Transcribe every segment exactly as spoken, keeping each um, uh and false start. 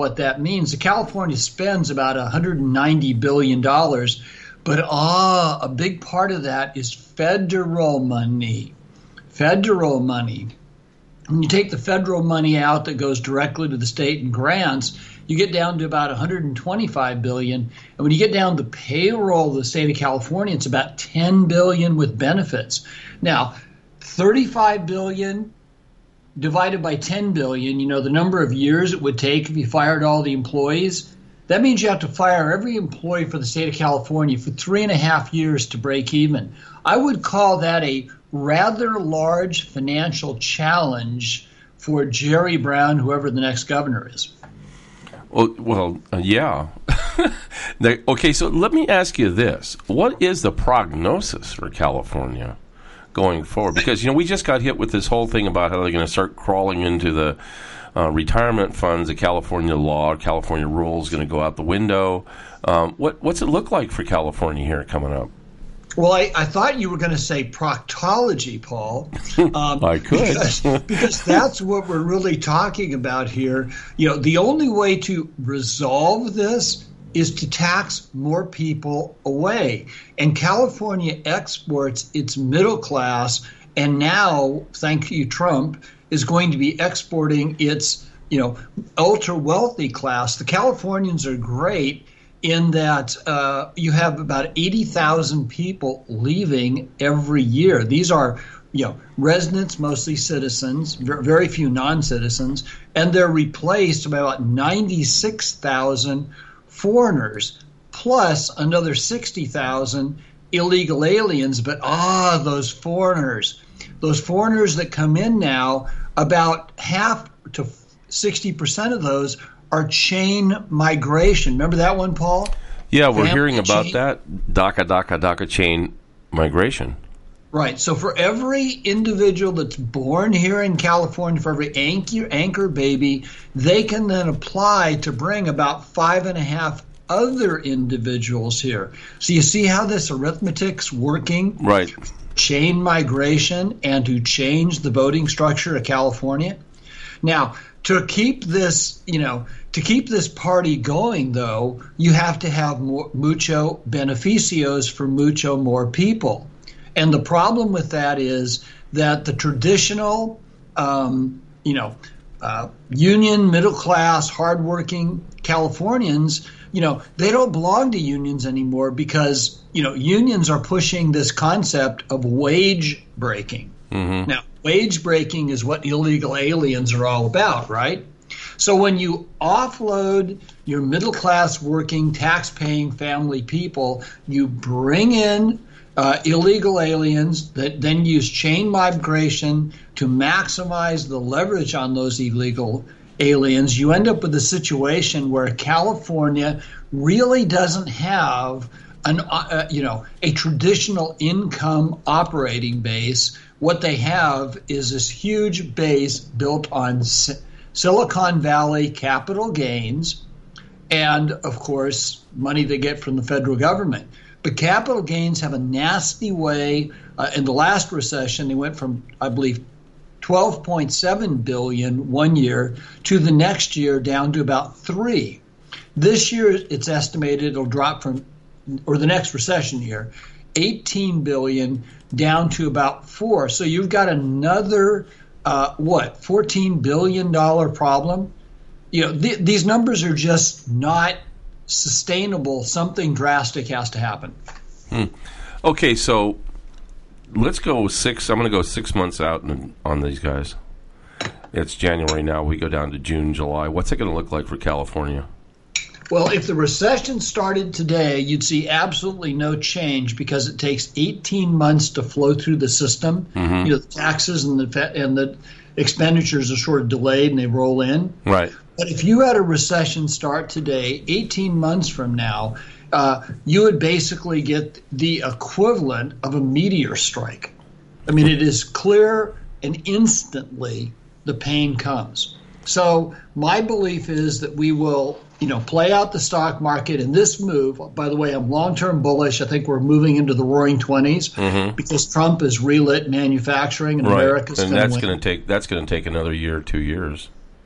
what that means. California spends about one hundred ninety billion dollars, but ah, a big part of that is federal money. Federal money. When you take the federal money out that goes directly to the state and grants, you get down to about one hundred twenty-five billion dollars. And when you get down to payroll of the state of California, it's about ten billion dollars with benefits. Now, thirty-five billion dollars divided by ten billion dollars, you know, the number of years it would take if you fired all the employees, that means you have to fire every employee for the state of California for three and a half years to break even. I would call that a rather large financial challenge for Jerry Brown, whoever the next governor is. Well, well uh, yeah. Okay, so let me ask you this. What is the prognosis for California going forward? Because, you know, we just got hit with this whole thing about how they're going to start crawling into the uh, retirement funds. The California law, California rules going to go out the window. Um, what, what's it look like for California here coming up? Well, I, I thought you were going to say proctology, Paul. Um, I could. because, because that's what we're really talking about here. You know, the only way to resolve this is to tax more people away. And California exports its middle class, and now, thank you, Trump, is going to be exporting its, you know, ultra wealthy class. The Californians are great in that uh, you have about eighty thousand people leaving every year. These are, you know, residents, mostly citizens, very few non-citizens, and they're replaced by about ninety-six thousand foreigners, plus another sixty thousand illegal aliens. But ah, those foreigners, those foreigners that come in now, about half to sixty percent of those are chain migration. Remember that one, Paul? Yeah, we're Family hearing about chain. that. DACA, DACA, DACA chain migration. Right. So for every individual that's born here in California, for every anchor, anchor baby, they can then apply to bring about five and a half other individuals here. So you see how this arithmetic's working? Right. Chain migration and to change the voting structure of California. Now, to keep this, you know, to keep this party going, though, you have to have more, mucho beneficios for mucho more people. And the problem with that is that the traditional, um, you know, uh, union, middle class, hardworking Californians, you know, they don't belong to unions anymore because, you know, unions are pushing this concept of wage breaking. Mm-hmm. Now, wage breaking is what illegal aliens are all about, right? So when you offload your middle class working tax paying family people, you bring in uh, illegal aliens that then use chain migration to maximize the leverage on those illegal aliens. You end up with a situation where California really doesn't have an uh, you know a traditional income operating base. What they have is this huge base built on si- Silicon Valley capital gains and, of course, money they get from the federal government. But capital gains have a nasty way. Uh, in the last recession, they went from, I believe, twelve point seven billion dollars one year to the next year down to about three. This year, it's estimated it'll drop from, or the next recession year, eighteen billion dollars down to about four. So you've got another, uh, what, fourteen billion dollars problem? You know, th- these numbers are just not sustainable. Something drastic has to happen. Hmm. Okay, so let's go six. I'm going to go six months out on, on these guys. It's January now. We go down to June, July. What's it going to look like for California? Well, if the recession started today, you'd see absolutely no change because it takes eighteen months to flow through the system. Mm-hmm. You know, the taxes and the and the expenditures are sort of delayed and they roll in. Right. But if you had a recession start today, eighteen months from now, uh, you would basically get the equivalent of a meteor strike. I mean, it is clear and instantly the pain comes. So my belief is that we will, you know, play out the stock market in this move. By the way, I'm long-term bullish. I think we're moving into the roaring twenties mm-hmm. because Trump has relit manufacturing and right. America's and going that's to going to take that's going to take another year, two years.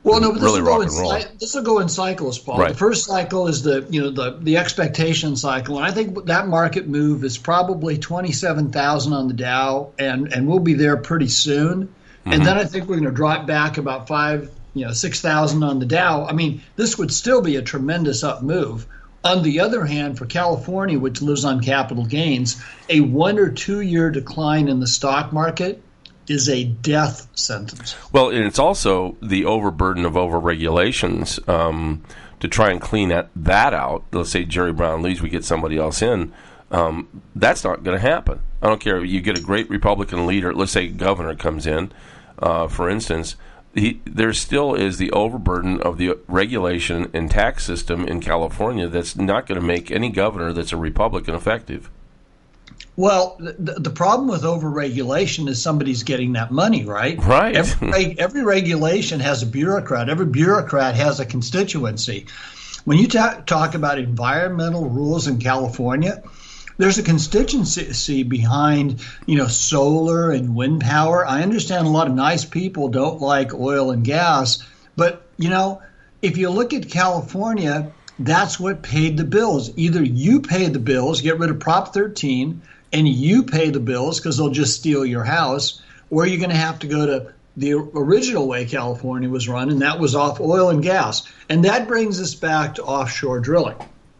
Well, no, but this really will go rock in, and roll. this will go in cycles, Paul. Right. The first cycle is the you know the the expectation cycle, and I think that market move is probably twenty-seven thousand on the Dow, and and we'll be there pretty soon. Mm-hmm. And then I think we're going to drop back about five, you know, six thousand on the Dow. I mean, this would still be a tremendous up move. On the other hand, for California, which lives on capital gains, a one or two year decline in the stock market is a death sentence. Well, and it's also the overburden of over-regulations um, to try and clean that, that out. Let's say Jerry Brown leaves, we get somebody else in. Um, that's not going to happen. I don't care. You get a great Republican leader, let's say governor comes in, uh, for instance, he, there still is the overburden of the regulation and tax system in California that's not going to make any governor that's a Republican effective. Well, the, the problem with overregulation is somebody's getting that money, right? Right. Every, every regulation has a bureaucrat. Every bureaucrat has a constituency. When you ta- talk about environmental rules in California, there's a constituency behind, you know, solar and wind power. I understand a lot of nice people don't like oil and gas, but, you know, if you look at California, that's what paid the bills. Either you pay the bills, get rid of Prop thirteen, and you pay the bills because they'll just steal your house, or you're going to have to go to the original way California was run, and that was off oil and gas. And that brings us back to offshore drilling.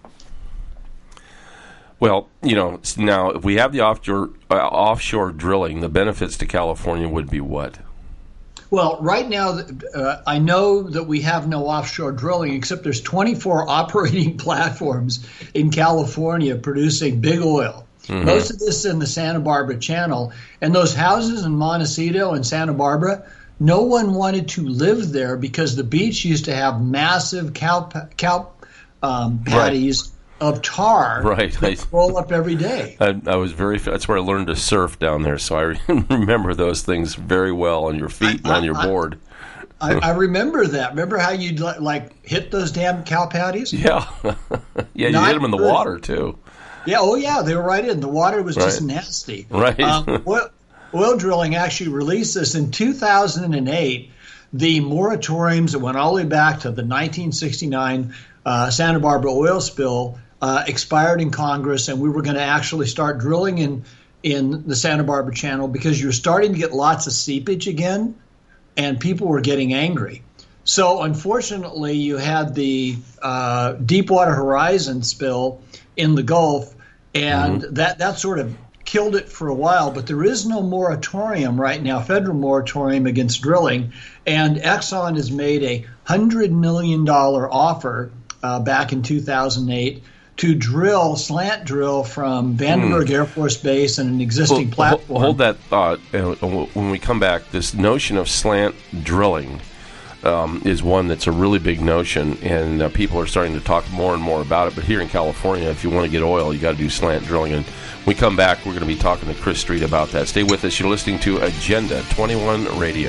Well, you know, now if we have the offshore uh, offshore drilling, the benefits to California would be what? Well, right now, uh, I know that we have no offshore drilling, except there's twenty-four operating platforms in California producing big oil. Mm-hmm. Most of this in the Santa Barbara Channel. And those houses in Montecito and Santa Barbara, no one wanted to live there because the beach used to have massive cow, cow um, patties right. of tar right. that roll up every day. I, I was very. That's where I learned to surf down there, so I remember those things very well on your feet and I, on your I, board. I, I remember that. Remember how you'd like hit those damn cow patties? Yeah, yeah. You Not hit them in the good. water too. Yeah, oh yeah, they were right in. The water was right. just nasty. Right. Um, oil, oil drilling actually released this in two thousand eight. The moratoriums that went all the way back to the nineteen sixty-nine uh, Santa Barbara oil spill uh, expired in Congress, and we were going to actually start drilling in in the Santa Barbara Channel because you're starting to get lots of seepage again, and people were getting angry. So unfortunately, you had the uh, Deepwater Horizon spill in the Gulf, and mm-hmm. that, that sort of killed it for a while. But there is no moratorium right now, federal moratorium against drilling. And Exxon has made a one hundred million dollars offer uh, back in two thousand eight to drill, slant drill from Vandenberg mm. Air Force Base and an existing well, platform. Hold that thought. Uh, when we come back, this notion of slant drilling Um, is one that's a really big notion, and uh, people are starting to talk more and more about it. But here in California, if you want to get oil, you got to do slant drilling. And when we come back, we're going to be talking to Chris Street about that. Stay with us. You're listening to Agenda twenty-one Radio.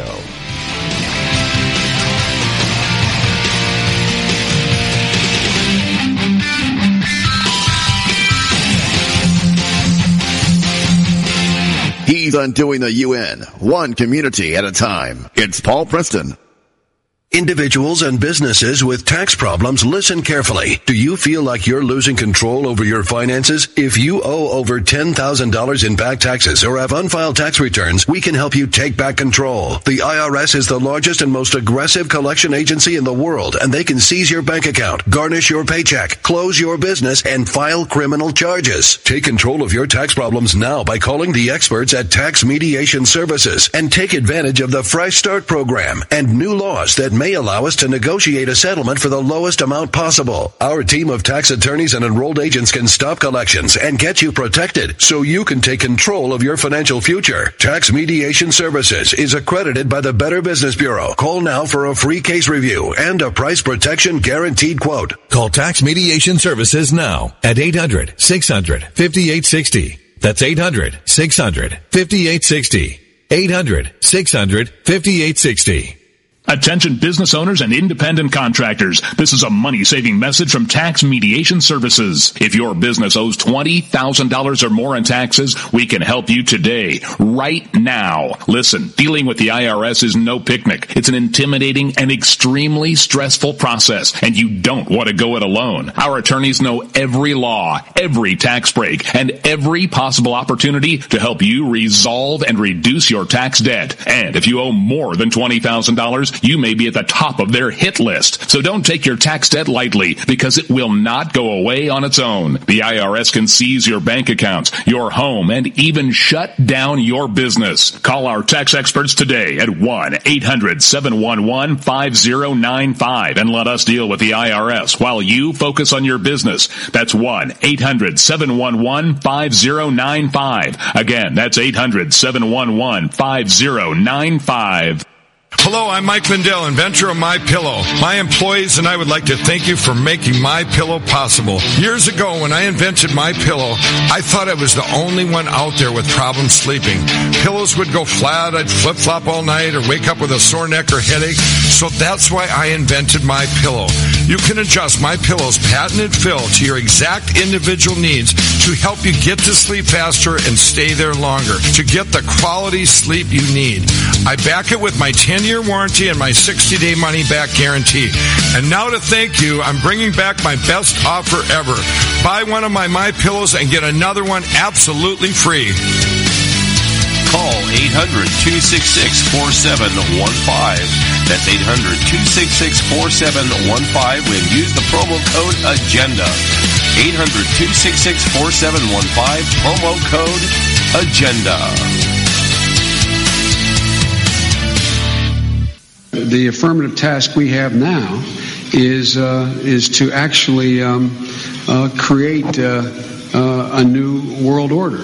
He's undoing the U N, one community at a time. It's Paul Preston. Individuals and businesses with tax problems, listen carefully. Do you feel like you're losing control over your finances? If you owe over ten thousand dollars in back taxes or have unfiled tax returns, we can help you take back control. The I R S is the largest and most aggressive collection agency in the world, and they can seize your bank account, garnish your paycheck, close your business, and file criminal charges. Take control of your tax problems now by calling the experts at Tax Mediation Services and take advantage of the Fresh Start program and new laws that may allow us to negotiate a settlement for the lowest amount possible. Our team of tax attorneys and enrolled agents can stop collections and get you protected so you can take control of your financial future. Tax Mediation Services is accredited by the Better Business Bureau. Call now for a free case review and a price protection guaranteed quote. Call Tax Mediation Services now at eight hundred, six hundred, fifty-eight sixty. That's eight hundred, six hundred, fifty-eight sixty. eight hundred, six hundred, fifty-eight sixty. Attention business owners and independent contractors. This is a money-saving message from Tax Mediation Services. If your business owes twenty thousand dollars or more in taxes, we can help you today, right now. Listen, dealing with the I R S is no picnic. It's an intimidating and extremely stressful process, and you don't want to go it alone. Our attorneys know every law, every tax break, and every possible opportunity to help you resolve and reduce your tax debt. And if you owe more than twenty thousand dollars, you may be at the top of their hit list. So don't take your tax debt lightly, because it will not go away on its own. The I R S can seize your bank accounts, your home, and even shut down your business. Call our tax experts today at one eight hundred seven one one five zero nine five and let us deal with the I R S while you focus on your business. That's one eight hundred seven one one five zero nine five. Again, that's eight hundred seven one one five zero nine five. Hello, I'm Mike Lindell, inventor of MyPillow. My employees and I would like to thank you for making MyPillow possible. Years ago, when I invented MyPillow, I thought I was the only one out there with problems sleeping. Pillows would go flat, I'd flip-flop all night, or wake up with a sore neck or headache. So that's why I invented MyPillow. You can adjust MyPillow's patented fill to your exact individual needs to help you get to sleep faster and stay there longer, to get the quality sleep you need. I back it with my ten-year warranty and my sixty-day money-back guarantee. And now to thank you, I'm bringing back my best offer ever. Buy one of my MyPillows and get another one absolutely free. Call eight hundred two six six four seven one five. That's eight hundred two six six four seven one five and use the promo code AGENDA. eight hundred two six six four seven one five, promo code AGENDA. The affirmative task we have now is uh, is to actually um, uh, create uh, uh, a new world order.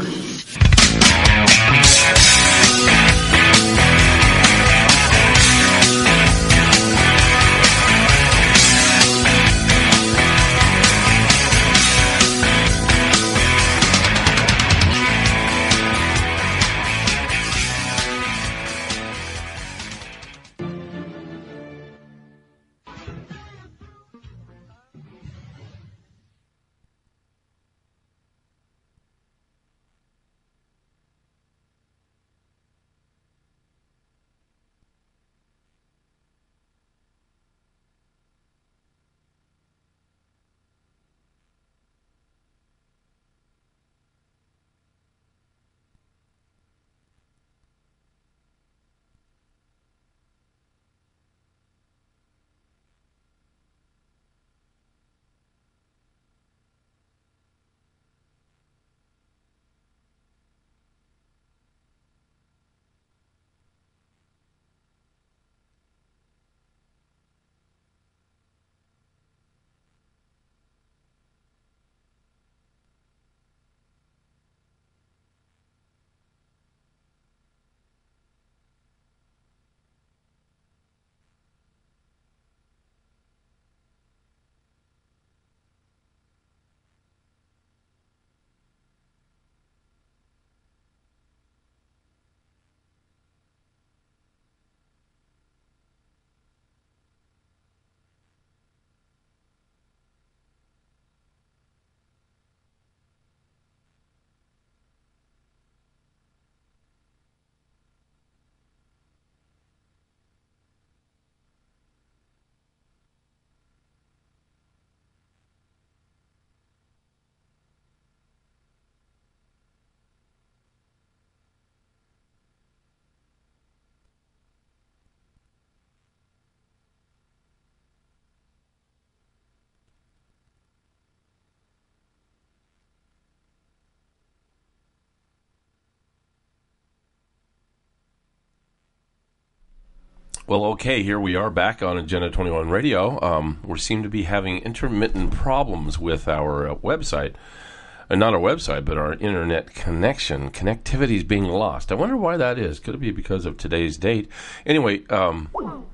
Well, okay, here we are back on Agenda twenty-one Radio. Um, we seem to be having intermittent problems with our uh, website. Uh, not our website, but our internet connection. Connectivity is being lost. I wonder why that is. Could it be because of today's date? Anyway, um, oh,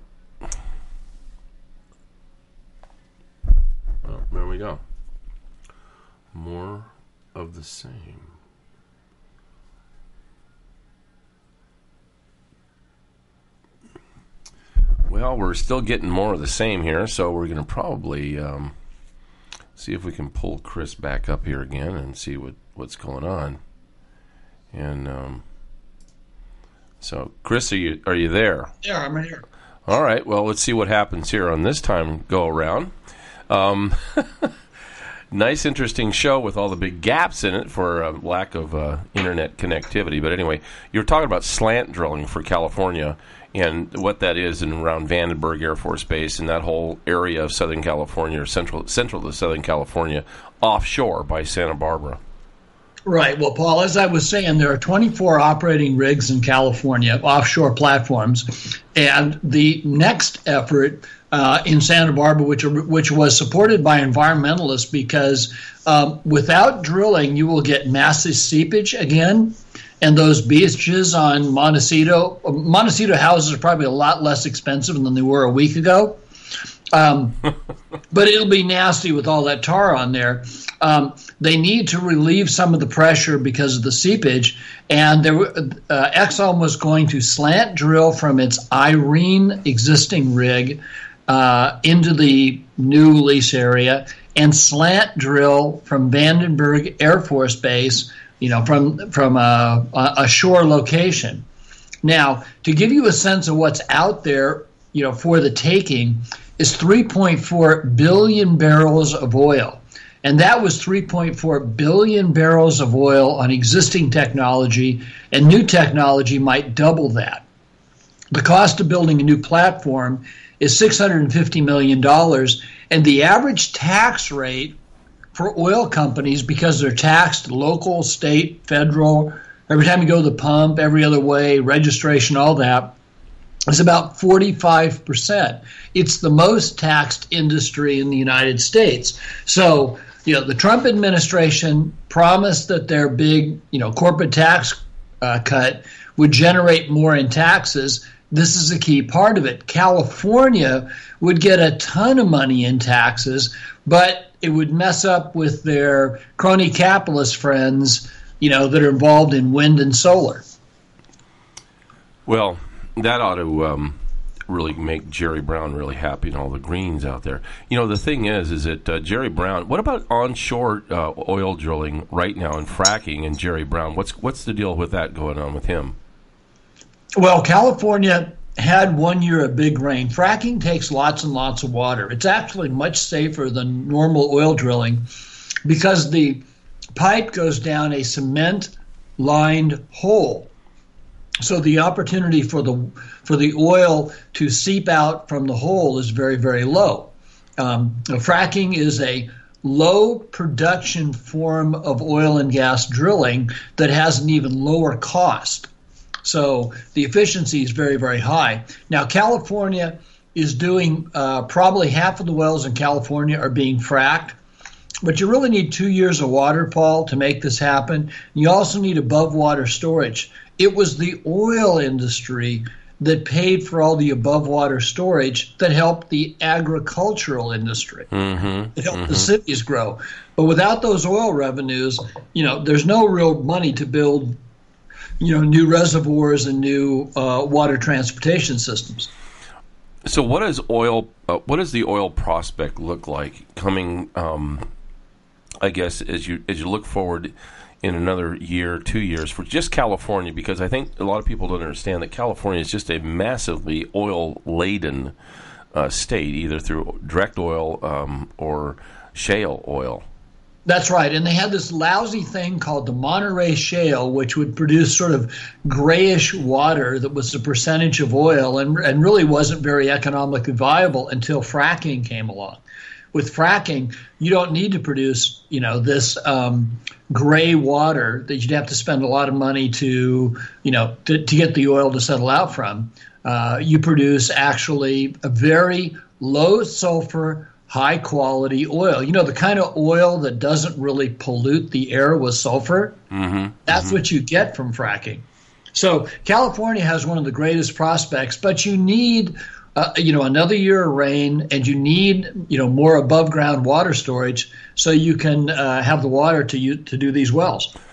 there we go. More of the same. Well, Well, we're still getting more of the same here, so we're going to probably um, see if we can pull Chris back up here again and see what, what's going on. And um, so, Chris, are you are you there? Yeah, I'm right here. All right. Well, let's see what happens here on this time go around. Um, nice, interesting show with all the big gaps in it for uh, lack of uh, internet connectivity. But anyway, you're talking about slant drilling for California and what that is in around Vandenberg Air Force Base and that whole area of Southern California or central central to Southern California offshore by Santa Barbara. Right. Well, Paul, as I was saying, there are twenty-four operating rigs in California, offshore platforms, and the next effort uh, in Santa Barbara, which which was supported by environmentalists, because um, without drilling, you will get massive seepage again, and those beaches on Montecito, Montecito houses are probably a lot less expensive than they were a week ago. Um, but it'll be nasty with all that tar on there. Um, they need to relieve some of the pressure because of the seepage, and there, uh, Exxon was going to slant drill from its Irene existing rig uh, into the new lease area and slant drill from Vandenberg Air Force Base, you know, from from a, a shore location. Now, to give you a sense of what's out there, you know, for the taking, is three point four billion barrels of oil. And that was three point four billion barrels of oil on existing technology, and new technology might double that. The cost of building a new platform is six hundred fifty million dollars, and the average tax rate for oil companies, because they're taxed local, state, federal, every time you go to the pump, every other way, registration, all that, is about forty-five percent. It's the most taxed industry in the United States. So, you know, the Trump administration promised that their big, you know, corporate tax uh, cut would generate more in taxes. This is a key part of it. California would get a ton of money in taxes, but it would mess up with their crony capitalist friends, you know, that are involved in wind and solar. Well, that ought to um, really make Jerry Brown really happy and all the Greens out there. You know, the thing is, is that uh, Jerry Brown, what about onshore uh, oil drilling right now and fracking and Jerry Brown? What's what's the deal with that going on with him? Well, California had one year of big rain. Fracking takes lots and lots of water. It's actually much safer than normal oil drilling because the pipe goes down a cement-lined hole. So the opportunity for the for the oil to seep out from the hole is very, very low. Um, fracking is a low production form of oil and gas drilling that has an even lower cost. So the efficiency is very, very high. Now, California is doing uh, probably half of the wells in California are being fracked. But you really need two years of water, Paul, to make this happen. You also need above water storage. It was the oil industry that paid for all the above water storage that helped the agricultural industry. Mm-hmm. It helped mm-hmm. the cities grow. But without those oil revenues, you know, there's no real money to build, you know, new reservoirs and new uh, water transportation systems. So, what does oil? Uh, what does the oil prospect look like coming? Um, I guess as you as you look forward in another year, two years for just California, because I think a lot of people don't understand that California is just a massively oil-laden uh, state, either through direct oil um, or shale oil. That's right. And they had this lousy thing called the Monterey Shale, which would produce sort of grayish water that was a percentage of oil and, and really wasn't very economically viable until fracking came along. With fracking, you don't need to produce, you know, this um, gray water that you'd have to spend a lot of money to, you know, to, to get the oil to settle out from. Uh, you produce actually a very low sulfur, high quality oil. You know, the kind of oil that doesn't really pollute the air with sulfur. Mm-hmm. That's mm-hmm. what you get from fracking. So California has one of the greatest prospects, but you need Uh, you know, another year of rain, and you need, you know, more above ground water storage so you can uh, have the water to you, to do these wells.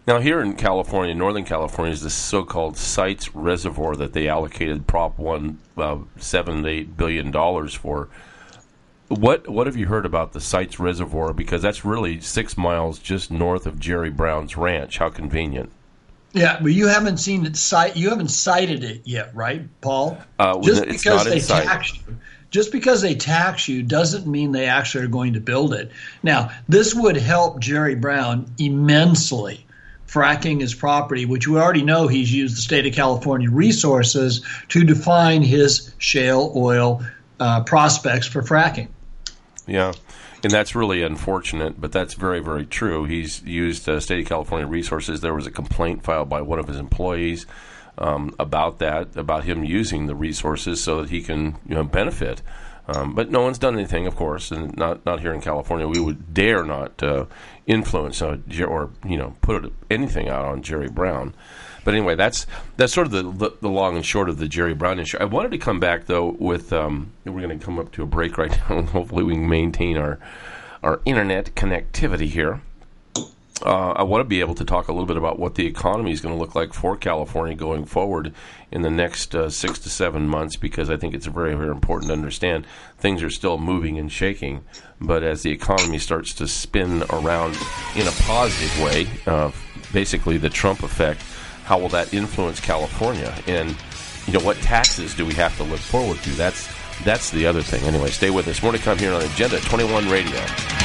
Now, here in California, Northern California, is this so-called Sites Reservoir that they allocated Prop one uh, seven to eight billion dollars for. What what have you heard about the Sites Reservoir? Because that's really six miles just north of Jerry Brown's ranch. How convenient. Yeah, but you haven't seen it cite. You haven't cited it yet, right, Paul? Uh, just it's because not in they sight. tax you, just because they tax you doesn't mean they actually are going to build it. Now, this would help Jerry Brown immensely. Fracking his property, which we already know he's used the state of California resources to define his shale oil uh, prospects for fracking. Yeah, and that's really unfortunate, but that's very, very true. He's used uh, state of California resources. There was a complaint filed by one of his employees um, about that, about him using the resources so that he can you know, benefit. Um, but no one's done anything, of course, and not not here in California. We would dare not uh, influence uh, or you know put anything out on Jerry Brown. But anyway, that's that's sort of the, the the long and short of the Jerry Brown issue. I wanted to come back though with um, we're going to come up to a break right now, and hopefully we can maintain our our internet connectivity here. Uh, I want to be able to talk a little bit about what the economy is going to look like for California going forward in the next uh, six to seven months, because I think it's very, very important to understand things are still moving and shaking. But as the economy starts to spin around in a positive way, uh, basically the Trump effect, how will that influence California? And, you know, what taxes do we have to look forward to? That's, that's the other thing. Anyway, stay with us. More to come here on Agenda twenty-one Radio.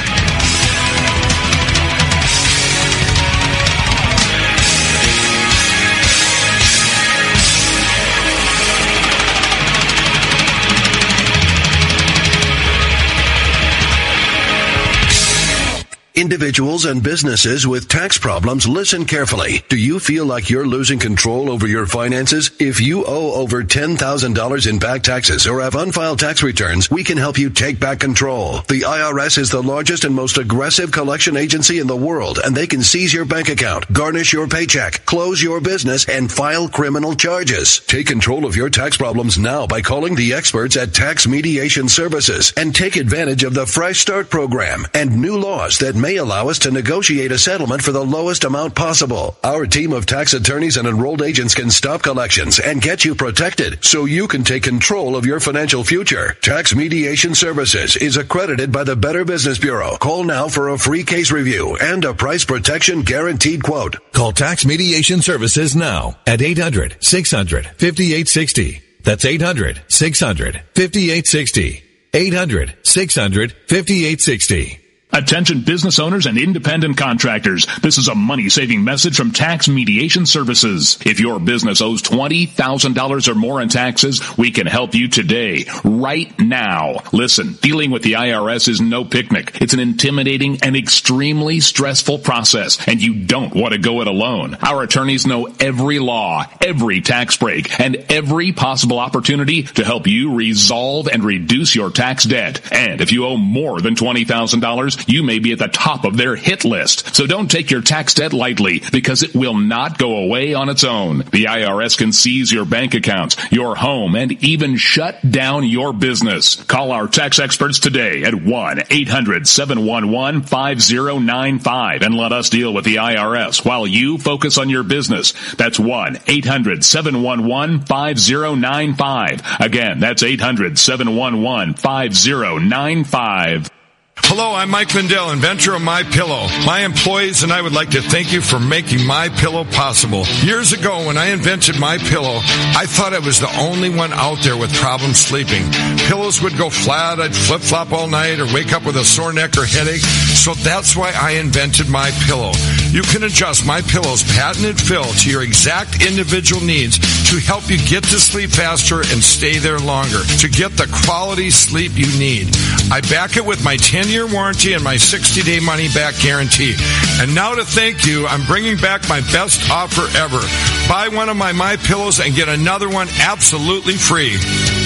Individuals and businesses with tax problems, listen carefully. Do you feel like you're losing control over your finances? If you owe over ten thousand dollars in back taxes or have unfiled tax returns, we can help you take back control. The I R S is the largest and most aggressive collection agency in the world, and they can seize your bank account, garnish your paycheck, close your business, and file criminal charges. Take control of your tax problems now by calling the experts at Tax Mediation Services and take advantage of the Fresh Start program and new laws that may allow us to negotiate a settlement for the lowest amount possible. Our team of tax attorneys and enrolled agents can stop collections and get you protected so you can take control of your financial future. Tax Mediation Services is accredited by the Better Business Bureau. Call now for a free case review and a price protection guaranteed quote. Call Tax Mediation Services now at eight hundred, six hundred, fifty-eight sixty. That's eight hundred, six hundred, fifty-eight sixty. eight hundred, six hundred, fifty-eight sixty. Attention business owners and independent contractors. This is a money-saving message from Tax Mediation Services. If your business owes twenty thousand dollars or more in taxes, we can help you today, right now. Listen, dealing with the I R S is no picnic. It's an intimidating and extremely stressful process, and you don't want to go it alone. Our attorneys know every law, every tax break, and every possible opportunity to help you resolve and reduce your tax debt. And if you owe more than twenty thousand dollars, you may be at the top of their hit list. So don't take your tax debt lightly, because it will not go away on its own. The I R S can seize your bank accounts, your home, and even shut down your business. Call our tax experts today at one eight hundred, seven one one, five zero nine five and let us deal with the I R S while you focus on your business. That's one eight hundred, seven one one, five zero nine five. Again, that's eight hundred, seven one one, five zero nine five. Hello, I'm Mike Lindell, inventor of MyPillow. My employees and I would like to thank you for making MyPillow possible. Years ago, when I invented MyPillow, I thought I was the only one out there with problems sleeping. Pillows would go flat, I'd flip-flop all night, or wake up with a sore neck or headache. So that's why I invented MyPillow. You can adjust MyPillow's patented fill to your exact individual needs to help you get to sleep faster and stay there longer, to get the quality sleep you need. I back it with my ten-year warranty and my sixty-day money-back guarantee. And now to thank you, I'm bringing back my best offer ever. Buy one of my MyPillows and get another one absolutely free.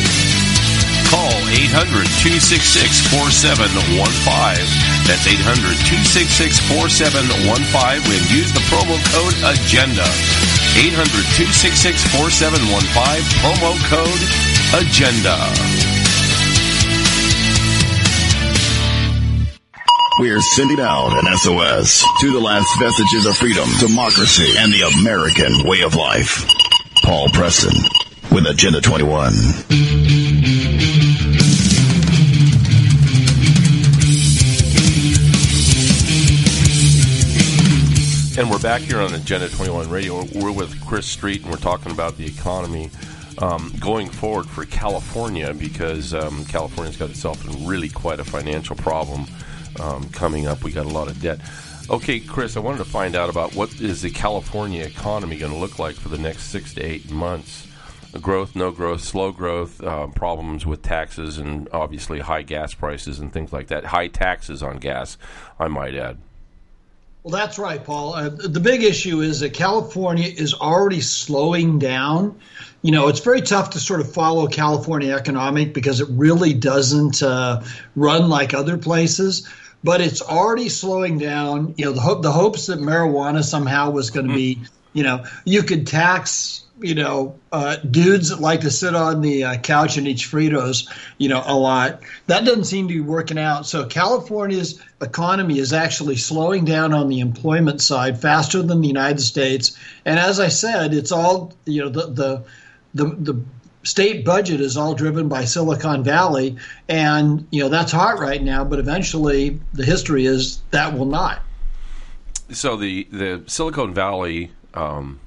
Call eight hundred, two six six, four seven one five. That's eight hundred, two six six, four seven one five and use the promo code AGENDA. eight hundred, two six six, four seven one five, promo code AGENDA. We're sending out an S O S to the last vestiges of freedom, democracy, and the American way of life. Paul Preston with Agenda twenty-one. And we're back here on Agenda twenty-one Radio. We're with Chris Street, and we're talking about the economy um, going forward for California, because um, California's got itself in really quite a financial problem um, coming up. We got a lot of debt. Okay, Chris, I wanted to find out about what is the California economy going to look like for the next six to eight months. Growth, no growth, slow growth, uh, problems with taxes, and obviously high gas prices and things like that. High taxes on gas, I might add. Well, that's right, Paul. Uh, the big issue is that California is already slowing down. You know, it's very tough to sort of follow California economic because it really doesn't uh, run like other places. But it's already slowing down. You know, the, hope, the hopes that marijuana somehow was going to be, you know, you could tax, you know, uh, dudes that like to sit on the uh, couch and eat Fritos, you know, a lot. That doesn't seem to be working out. So California's economy is actually slowing down on the employment side faster than the United States. And as I said, it's all, you know, the the the, the state budget is all driven by Silicon Valley. And, you know, that's hot right now. But eventually the history is that will not. So the, the Silicon Valley um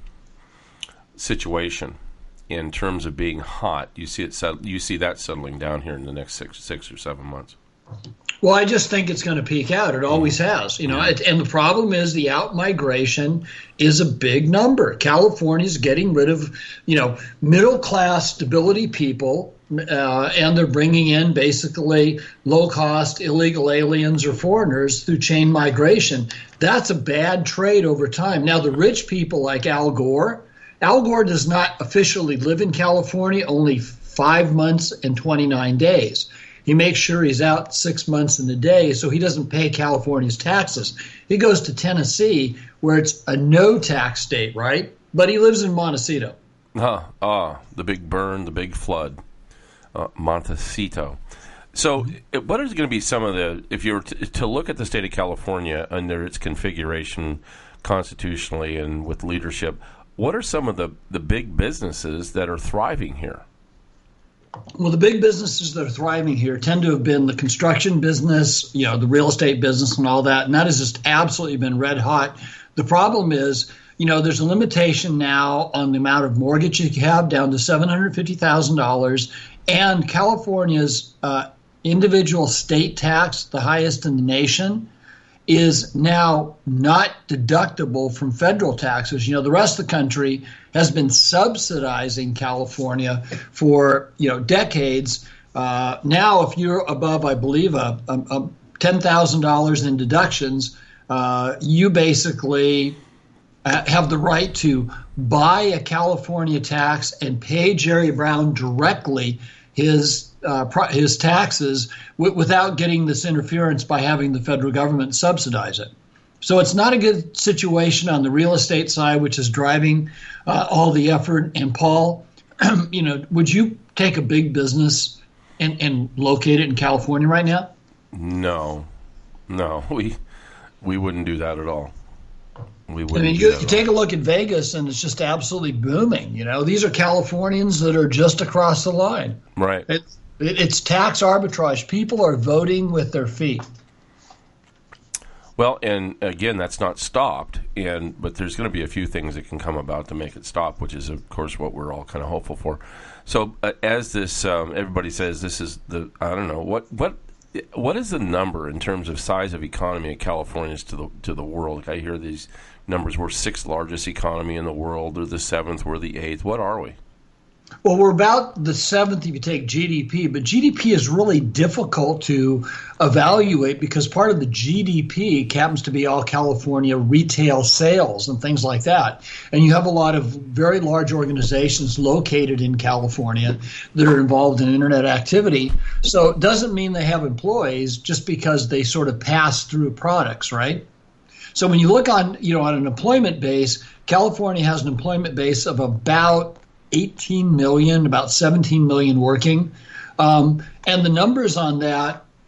situation in terms of being hot, you see it set, you see that settling down here in the next six six or seven months. Well, I just think it's going to peak out. It always has, you know. Mm-hmm. It, and the problem is the out migration is a big number. California's getting rid of, you know, middle class stability people, uh, and they're bringing in basically low cost illegal aliens or foreigners through chain migration. That's a bad trade over time. Now, the rich people like Al Gore. Al Gore does not officially live in California, only five months and twenty-nine days. He makes sure he's out six months in a day, so he doesn't pay California's taxes. He goes to Tennessee, where it's a no-tax state, right? But he lives in Montecito. Ah, ah the big burn, the big flood, uh, Montecito. So what is going to be some of the, if you were to, to look at the state of California under its configuration constitutionally and with leadership, what are some of the, the big businesses that are thriving here? Well, the big businesses that are thriving here tend to have been the construction business, you know, the real estate business and all that. And that has just absolutely been red hot. The problem is, you know, there's a limitation now on the amount of mortgage you have down to seven hundred fifty thousand dollars. And California's uh, individual state tax, the highest in the nation, is now not deductible from federal taxes. You know, the rest of the country has been subsidizing California for, you know, decades. Uh, now, if you're above, I believe, a, a, a ten thousand dollars in deductions, uh, you basically have the right to buy a California tax and pay Jerry Brown directly his Uh, his taxes w- without getting this interference by having the federal government subsidize it. So it's not a good situation on the real estate side, which is driving uh, all the effort. And Paul, you know, would you take a big business and, and locate it in California right now? No, no, we we wouldn't do that at all. We wouldn't. I mean, do you, that you at take all. a look at Vegas, and it's just absolutely booming. You know, these are Californians that are just across the line. Right. It's It's tax arbitrage. People are voting with their feet. Well, and again, that's not stopped, and but there's going to be a few things that can come about to make it stop, which is, of course, what we're all kind of hopeful for. So, uh, as this, um, everybody says this is the, I don't know, what what what is the number in terms of size of economy of California to the to the world? I hear these numbers. We're sixth largest economy in the world, or the seventh, we're the eighth. What are we? Well, we're about the seventh if you take G D P, but G D P is really difficult to evaluate because part of the G D P happens to be all California retail sales and things like that. And you have a lot of very large organizations located in California that are involved in internet activity. So it doesn't mean they have employees just because they sort of pass through products, right? So when you look on, you know, on an employment base, California has an employment base of about eighteen million, about seventeen million working. Um, and the numbers on that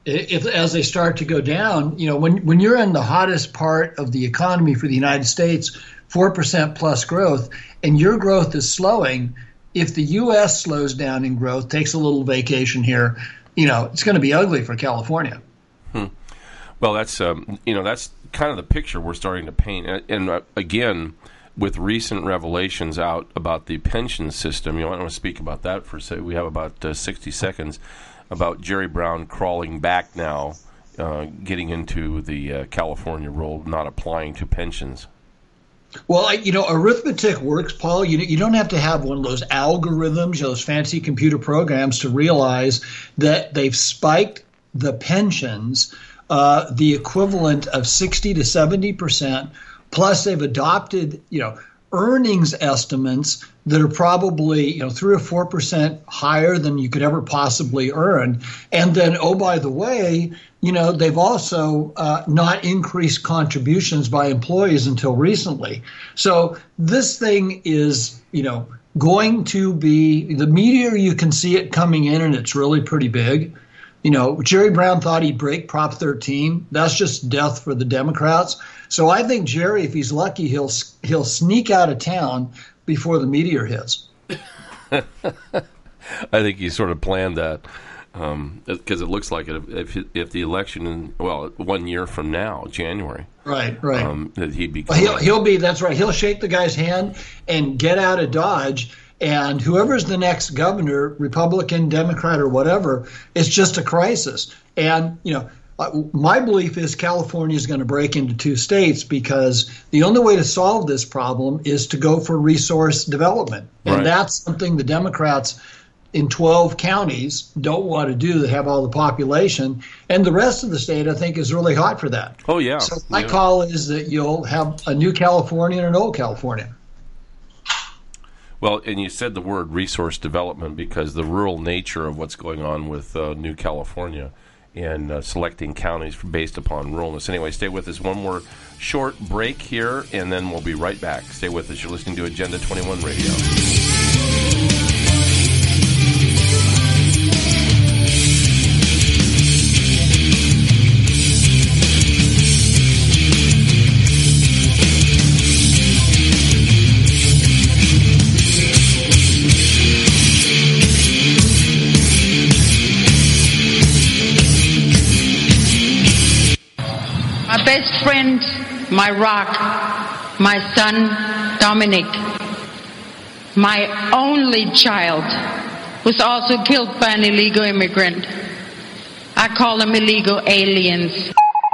if as they start to go down, you know, when when you're in the hottest part of the economy for the United States, four percent plus growth, and your growth is slowing, if the U S slows down in growth, takes a little vacation here, you know, it's going to be ugly for California. Hmm. Well, that's um, you know that's kind of the picture we're starting to paint, and, and uh, again, with recent revelations out about the pension system, you know, I want to speak about that for a second. We have about uh, sixty seconds about Jerry Brown crawling back now, uh, getting into the uh, California rule, not applying to pensions. Well, I, you know, arithmetic works, Paul. You you don't have to have one of those algorithms, those fancy computer programs to realize that they've spiked the pensions uh, the equivalent of sixty to seventy percent. Plus, they've adopted, you know, earnings estimates that are probably, you know, three or four percent higher than you could ever possibly earn. And then, oh, by the way, you know, they've also uh, not increased contributions by employees until recently. So this thing is, you know, going to be the meteor. You can see it coming in, and it's really pretty big. You know, Jerry Brown thought he'd break Prop thirteen. That's just death for the Democrats. So I think Jerry, if he's lucky, he'll he'll sneak out of town before the meteor hits. I think he sort of planned that because um, it looks like it, if if the election in well one year from now, January, right, right, um, that he'd be. Well, he'll he'll be that's right. He'll shake the guy's hand and get out of Dodge. And whoever's the next governor, Republican, Democrat, or whatever, it's just a crisis. And, you know, my belief is California is going to break into two states because the only way to solve this problem is to go for resource development. And right. That's something the Democrats in twelve counties don't want to do that have all the population. And the rest of the state, I think, is really hot for that. Oh, yeah. So my yeah. call is that you'll have a new California and an old California. Well, and you said the word resource development because the rural nature of what's going on with uh, New California and uh, selecting counties based upon ruralness. Anyway, stay with us. One more short break here, and then we'll be right back. Stay with us. You're listening to Agenda twenty-one Radio. Best friend, my rock, my son, Dominic, my only child, was also killed by an illegal immigrant. I call them illegal aliens.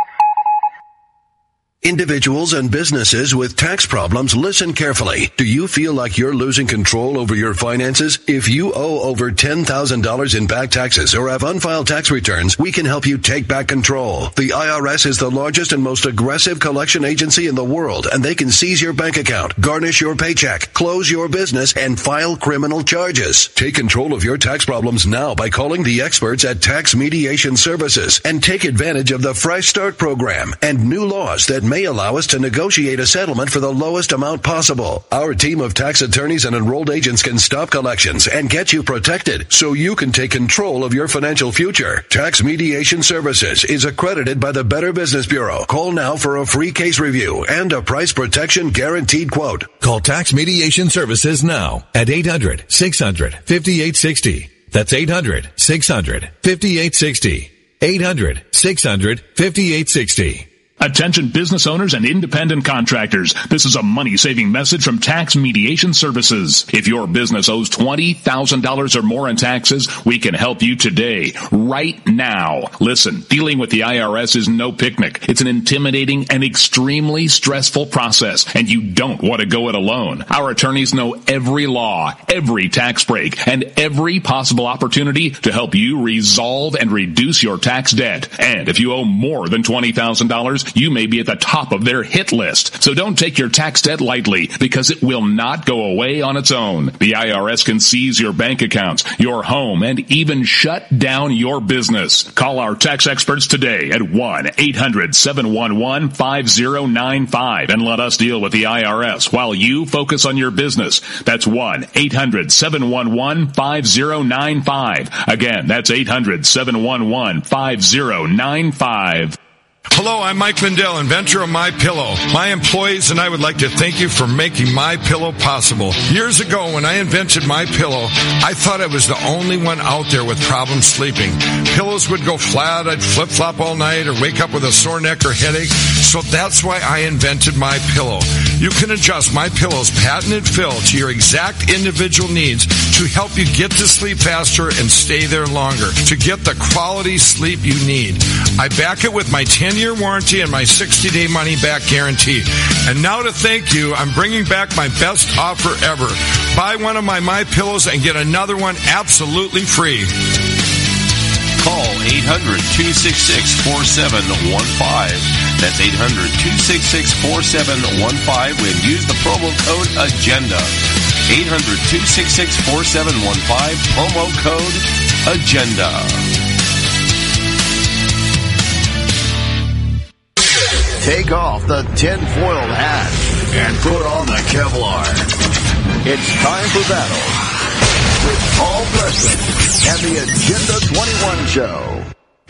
Individuals and businesses with tax problems, listen carefully. Do you feel like you're losing control over your finances? If you owe over ten thousand dollars in back taxes or have unfiled tax returns, we can help you take back control. The I R S is the largest and most aggressive collection agency in the world, and they can seize your bank account, garnish your paycheck, close your business, and file criminal charges. Take control of your tax problems now by calling the experts at Tax Mediation Services and take advantage of the Fresh Start program and new laws that may allow us to negotiate a settlement for the lowest amount possible. Our team of tax attorneys and enrolled agents can stop collections and get you protected so you can take control of your financial future. Tax Mediation Services is accredited by the Better Business Bureau. Call now for a free case review and a price protection guaranteed quote. Call Tax Mediation Services now at eight hundred, six hundred, fifty-eight sixty. That's eight hundred, six hundred, fifty-eight sixty. eight hundred, six hundred, fifty-eight sixty. Attention business owners and independent contractors. This is a money-saving message from Tax Mediation Services. If your business owes twenty thousand dollars or more in taxes, we can help you today, right now. Listen, dealing with the I R S is no picnic. It's an intimidating and extremely stressful process, and you don't want to go it alone. Our attorneys know every law, every tax break, and every possible opportunity to help you resolve and reduce your tax debt. And if you owe more than twenty thousand dollars, you may be at the top of their hit list. So don't take your tax debt lightly, because it will not go away on its own. The I R S can seize your bank accounts, your home, and even shut down your business. Call our tax experts today at one eight hundred seven one one five zero nine five and let us deal with the I R S while you focus on your business. That's one eight hundred seven one one five zero nine five. Again, that's eight hundred seven one one five zero nine five. Hello, I'm Mike Lindell, inventor of MyPillow. My employees and I would like to thank you for making MyPillow possible. Years ago, when I invented MyPillow, I thought I was the only one out there with problems sleeping. Pillows would go flat, I'd flip-flop all night, or wake up with a sore neck or headache. So that's why I invented MyPillow. You can adjust MyPillow's patented fill to your exact individual needs to help you get to sleep faster and stay there longer, to get the quality sleep you need. I back it with my ten-year warranty and my sixty-day money-back guarantee. And now to thank you, I'm bringing back my best offer ever. Buy one of my MyPillows and get another one absolutely free. Call eight hundred two six six four seven one five. That's eight hundred two six six four seven one five and use the promo code AGENDA. eight hundred two six six four seven one five, promo code AGENDA. Take off the tinfoil hat and put on the Kevlar. It's time for battle with Paul Preston and the Agenda twenty-one Show.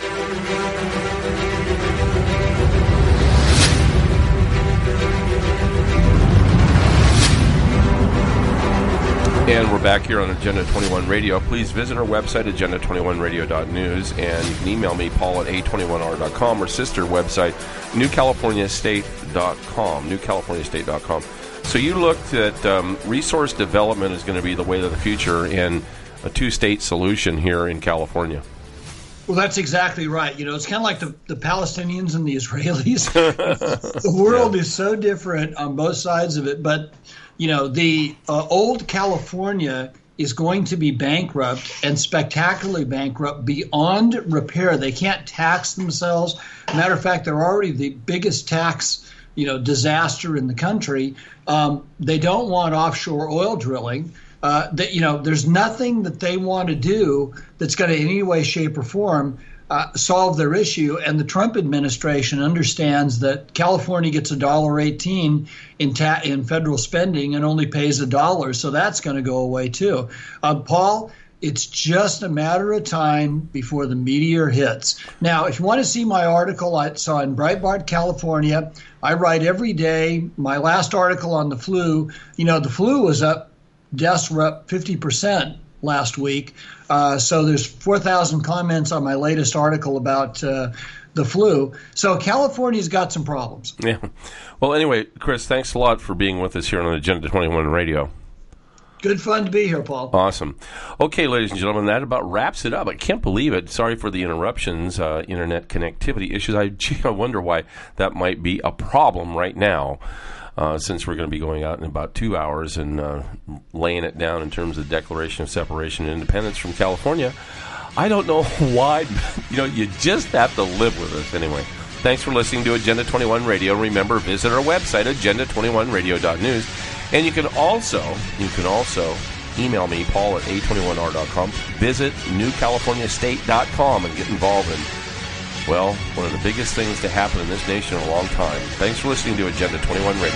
And we're back here on Agenda twenty-one Radio. Please visit our website, agenda twenty-one radio dot news, and you can email me, paul at a twenty-one r dot com, or sister website, new california state dot com, new california state dot com. So you looked at um, resource development is going to be the way of the future and a two-state solution here in California. Well, that's exactly right. You know, it's kind of like the, the Palestinians and the Israelis. The world yeah. is so different on both sides of it. But, you know, the uh, old California is going to be bankrupt and spectacularly bankrupt beyond repair. They can't tax themselves. Matter of fact, they're already the biggest tax, you know, disaster in the country. Um, they don't want offshore oil drilling. Uh, that, you know, there's nothing that they want to do that's going to in any way, shape, or form uh, solve their issue. And the Trump administration understands that California gets a dollar eighteen in ta- in federal spending and only pays a dollar, so that's going to go away too. Uh, Paul, it's just a matter of time before the meteor hits. Now, if you want to see my article I saw in Breitbart, California, I write every day. My last article on the flu, you know, the flu was up. Deaths were up fifty percent last week. Uh, so there's four thousand comments on my latest article about uh, the flu. So California's got some problems. Yeah. Well, anyway, Chris, thanks a lot for being with us here on Agenda twenty-one Radio. Good fun to be here, Paul. Awesome. Okay, ladies and gentlemen, that about wraps it up. I can't believe it. Sorry for the interruptions, uh, internet connectivity issues. I, gee, I wonder why that might be a problem right now. Uh, since we're going to be going out in about two hours and uh, laying it down in terms of the Declaration of Separation and Independence from California. I don't know why, you know, you just have to live with us anyway. Thanks for listening to Agenda twenty-one Radio. Remember, visit our website, agenda twenty-one radio dot news. And you can also, you can also email me, paul at a twenty-one r dot com. Visit new california state dot com and get involved in, well, one of the biggest things to happen in this nation in a long time. Thanks for listening to Agenda twenty-one Radio.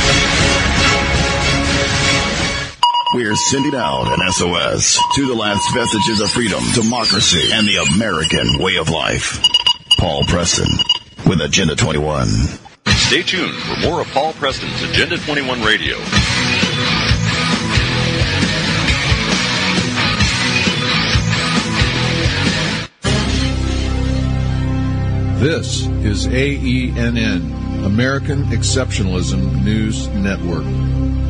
We're sending out an S O S to the last vestiges of freedom, democracy, and the American way of life. Paul Preston with Agenda twenty-one. Stay tuned for more of Paul Preston's Agenda twenty-one Radio. This is A E N N, American Exceptionalism News Network.